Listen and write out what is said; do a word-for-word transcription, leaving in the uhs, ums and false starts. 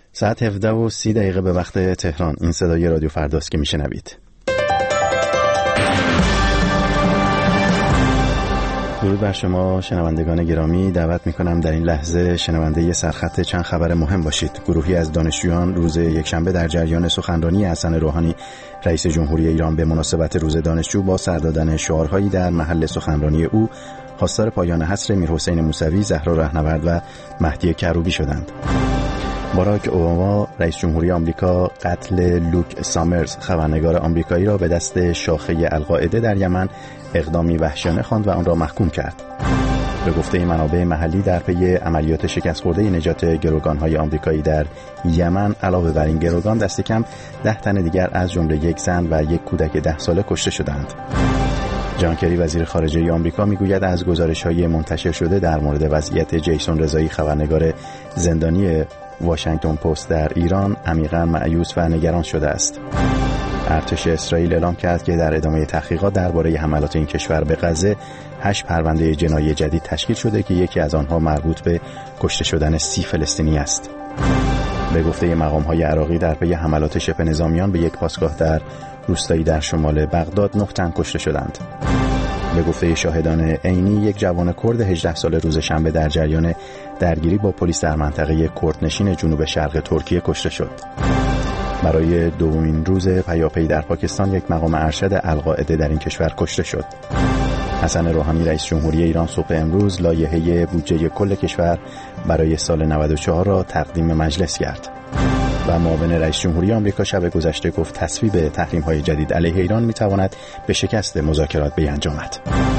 ساعت هفده و سی دقیقه به وقت تهران. این صدای رادیو فرداست که میشنوید. درود بر شما شنوندگان گرامی. دعوت میکنم در این لحظه شنونده ی سرخط چند خبر مهم باشید. گروهی از دانشجویان روز یکشنبه در جریان سخنرانی حسن روحانی رئیس جمهوری ایران به مناسبت روز دانشجو با سر دادن شعارهایی در محل سخنرانی او خواستار پایان حصر میرحسین موسوی، زهرا رهنورد و مهدی کروبی شدند. باراک اوباما رئیس جمهوری آمریکا قتل لوک سامرز خبرنگار آمریکایی را به دست شاخه القاعده در یمن اقدامی وحشیانه خواند و آن را محکوم کرد. به گفته منابع محلی در پی عملیات شکست خورده نجات گروگان‌های آمریکایی در یمن، علاوه بر این گروگان دست کم ده تن دیگر از جمله یک زن و یک کودک ده ساله کشته شدند. جان کری وزیر خارجه آمریکا میگوید از گزارش‌های منتشر شده در مورد وضعیت جیسون رضایی خبرنگار زندانی واشنگتن پست در ایران عمیقاً مایوس و نگران شده است. ارتش اسرائیل اعلام کرد که در ادامه تحقیقات درباره حملات این کشور به غزه هشت پرونده جنایی جدید تشکیل شده که یکی از آنها مربوط به کشته شدن سی فلسطینی است. به گفته مقام‌های عراقی در پی حملات شبه نظامیان به یک پاسگاه در روستایی در شمال بغداد نه تن کشته شدند. به گفته شاهدان عینی یک جوان کرد هجده ساله روز شنبه در جریان درگیری با پلیس در منطقه کردنشین جنوب شرق ترکیه کشته شد. برای دومین روز پیاپی در پاکستان یک مقام ارشد القاعده در این کشور کشته شد. حسن روحانی رئیس جمهوری ایران صبح امروز لایحه بودجه کل کشور برای سال نود و چهار را تقدیم مجلس کرد. و معاون رئیس جمهوری آمریکا شب گذشته گفت تصویب تحریم‌های جدید علیه ایران می‌تواند به شکست مذاکرات بیانجامد.